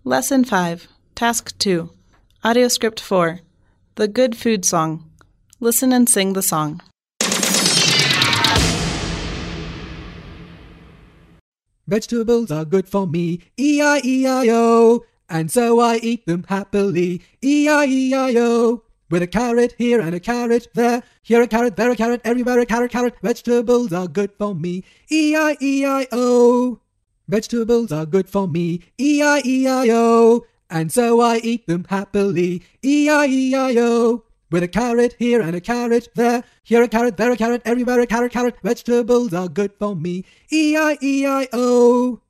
Lesson 5, Task 2, Audio Script 4, The Good Food Song. Listen and sing the song. Vegetables are good for me, E-I-E-I-O, and so I eat them happily, E-I-E-I-O. With a carrot here and a carrot there, here a carrot, there a carrot, everywhere a carrot, carrot. Vegetables are good for me, E-I-E-I-O. Vegetables are good for me, E-I-E-I-O, and so I eat them happily, E-I-E-I-O. With a carrot here and a carrot there, here a carrot, there a carrot, everywhere a carrot, carrot. Vegetables are good for me, E-I-E-I-O.